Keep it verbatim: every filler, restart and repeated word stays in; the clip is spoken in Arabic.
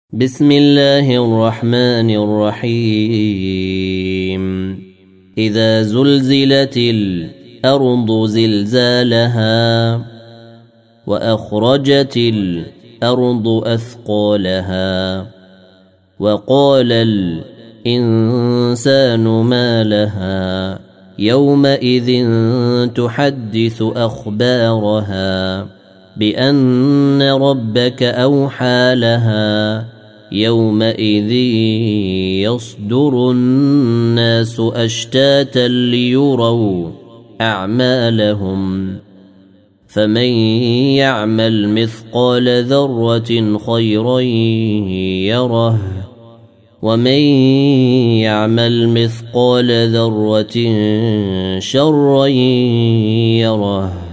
بسم الله الرحمن الرحيم إذا زلزلت الأرض زلزالها وأخرجت الأرض أثقالها وقال الإنسان ما لها يومئذ تحدث أخبارها بأن ربك أوحى لها يومئذ يصدر الناس أشتاتا ليروا أعمالهم فمن يعمل مثقال ذرة خيرا يره ومن يعمل مثقال ذرة شرا يره.